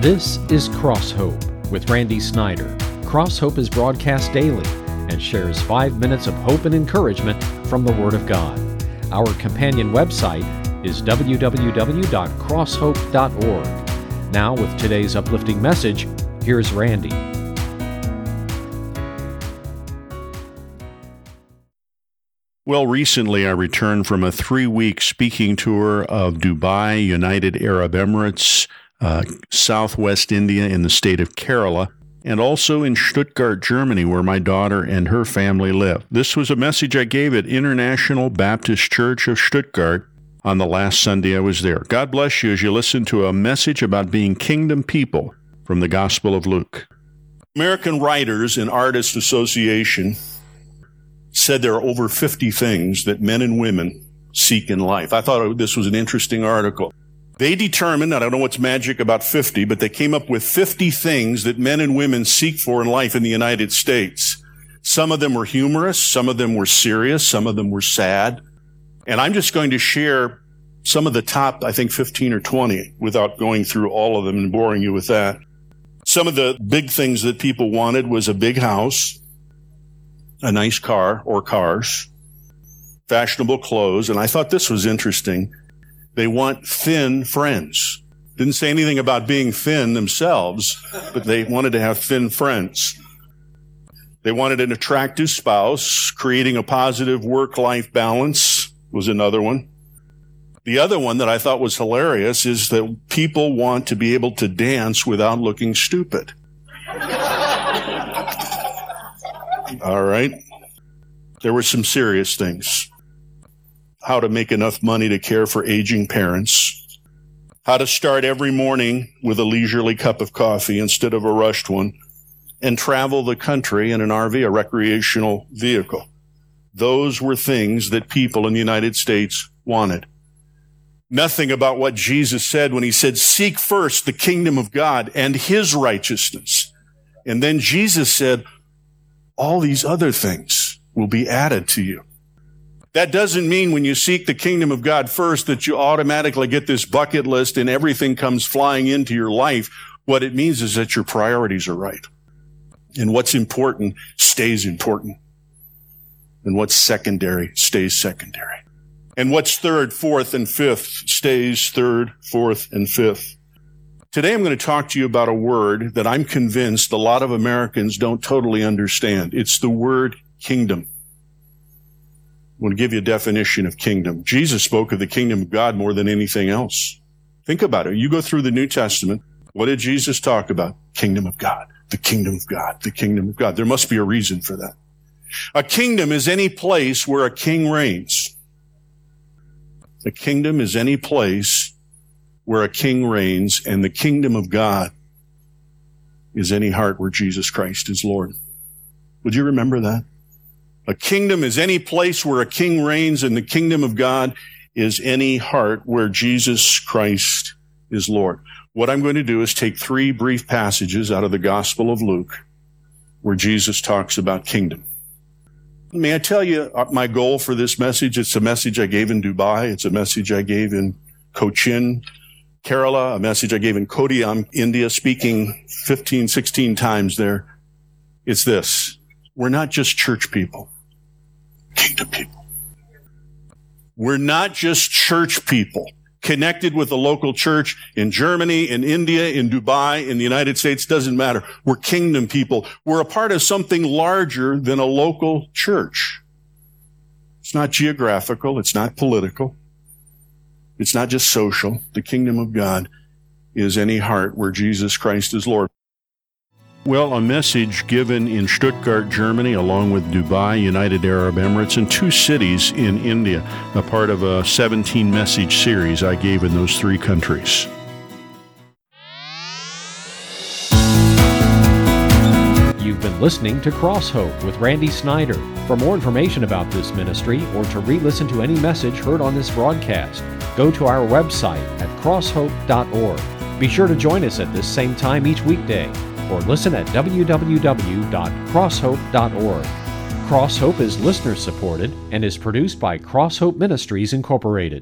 This is Cross Hope with Randy Snyder. Cross Hope is broadcast daily and shares 5 minutes of hope and encouragement from the Word of God. Our companion website is www.crosshope.org. Now, with today's uplifting message, here's Randy. Well, recently I returned from a 3-week speaking tour of Dubai, United Arab Emirates, Southwest India in the state of Kerala, and also in Stuttgart, Germany, where my daughter and her family live. This was a message I gave at International Baptist Church of Stuttgart on the last Sunday I was there. God bless you as you listen to a message about being kingdom people from the Gospel of Luke. American Writers and Artists Association said there are over 50 things that men and women seek in life. I thought this was an interesting article. They determined, I don't know what's magic about 50, but they came up with 50 things that men and women seek for in life in the United States. Some of them were humorous, some of them were serious, some of them were sad. And I'm just going to share some of the top, I think, 15 or 20 without going through all of them and boring you with that. Some of the big things that people wanted was a big house, a nice car or cars, fashionable clothes, and I thought this was interesting. They want thin friends. Didn't say anything about being thin themselves, but they wanted to have thin friends. They wanted an attractive spouse. Creating a positive work-life balance was another one. The other one that I thought was hilarious is that people want to be able to dance without looking stupid. All right. There were some serious things. How to make enough money to care for aging parents. How to start every morning with a leisurely cup of coffee instead of a rushed one. And travel the country in an RV, a recreational vehicle. Those were things that people in the United States wanted. Nothing about what Jesus said when he said, seek first the kingdom of God and his righteousness. And then Jesus said, all these other things will be added to you. That doesn't mean when you seek the kingdom of God first that you automatically get this bucket list and everything comes flying into your life. What it means is that your priorities are right. And what's important stays important. And what's secondary stays secondary. And what's third, fourth, and fifth stays third, fourth, and fifth. Today I'm going to talk to you about a word that I'm convinced a lot of Americans don't totally understand. It's the word kingdom. I want to give you a definition of kingdom. Jesus spoke of the kingdom of God more than anything else. Think about it. You go through the New Testament. What did Jesus talk about? Kingdom of God, the kingdom of God, the kingdom of God. There must be a reason for that. A kingdom is any place where a king reigns. A kingdom is any place where a king reigns, and the kingdom of God is any heart where Jesus Christ is Lord. Would you remember that? A kingdom is any place where a king reigns, and the kingdom of God is any heart where Jesus Christ is Lord. What I'm going to do is take 3 brief passages out of the Gospel of Luke where Jesus talks about kingdom. May I tell you my goal for this message? It's a message I gave in Dubai. It's a message I gave in Cochin, Kerala, a message I gave in Kottayam, India, speaking 15, 16 times there. It's this. We're not just church people. Kingdom people. We're not just church people connected with a local church in Germany, in India, in Dubai, in the United States. Doesn't matter. We're kingdom people. We're a part of something larger than a local church. It's not geographical. It's not political. It's not just social. The kingdom of God is any heart where Jesus Christ is Lord. Well, a message given in Stuttgart, Germany, along with Dubai, United Arab Emirates, and 2 cities in India, a part of a 17-message series I gave in those 3 countries. You've been listening to Cross Hope with Randy Snyder. For more information about this ministry or to re-listen to any message heard on this broadcast, go to our website at crosshope.org. Be sure to join us at this same time each weekday, or listen at www.crosshope.org. Cross Hope is listener-supported and is produced by Cross Hope Ministries, Incorporated.